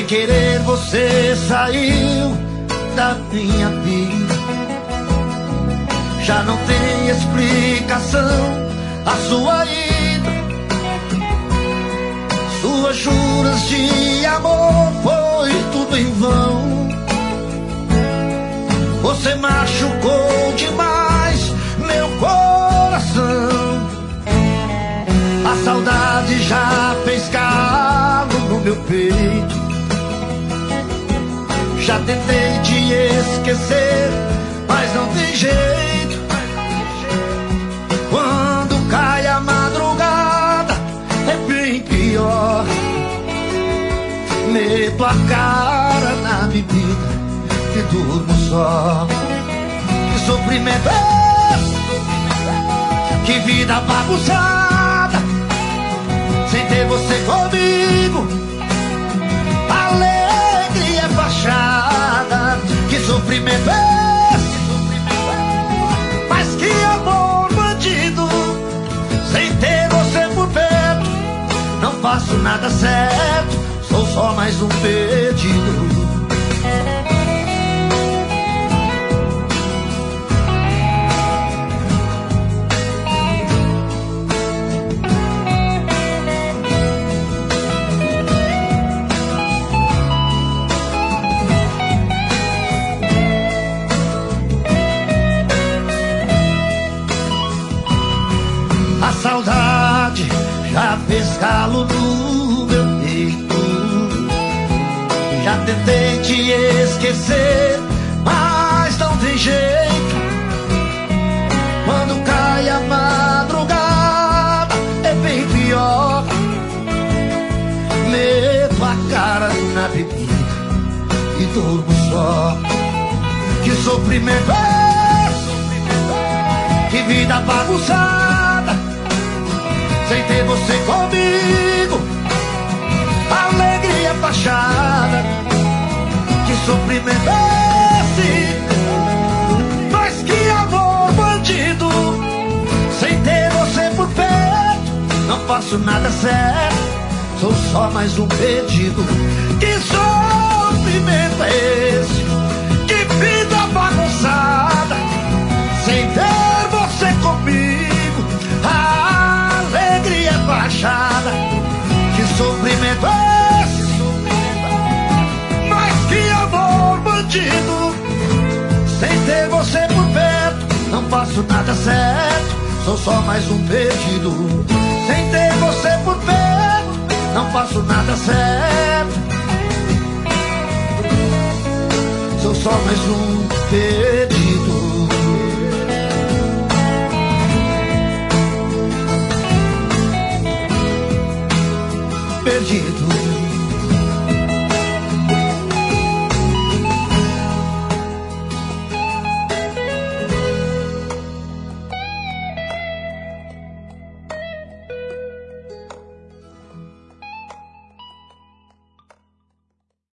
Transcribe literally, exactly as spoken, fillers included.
querer você saiu da minha vida. Já não tem explicação a sua ida. Suas juras de amor foi tudo em vão. Você machucou demais meu coração. A saudade já fez calo no meu peito. Já tentei te esquecer, mas não tem jeito. Quando cai a madrugada é bem pior. Meto a cara na bebida e durmo só. Que sofrimento é esse? Que vida bagunçada, sem ter você comigo. Alegria é fachada. Que sofrimento é esse? Mas que amor bandido, sem ter você por perto. Não faço nada certo, sou só mais um perdido. A saudade já fez calo no meu peito. Já tentei te esquecer, mas não tem jeito. Quando cai a madrugada é bem pior. Meto a cara na bebida e durmo só. Que sofrimento é esse? Que vida bagunçada, sem ter você comigo. Alegria fachada. Que sofrimento é esse? Mas que amor bandido, sem ter você por perto. Não faço nada certo, sou só mais um perdido. Que sofrimento é esse? Que vida bagunçada, sem ter você comigo. Alegria baixada. Que sofrimento é esse? Mas que amor bandido, sem ter você por perto. Não faço nada certo, sou só mais um perdido. Sem ter você por perto, não faço nada certo, sou só mais um perdido. Perdido.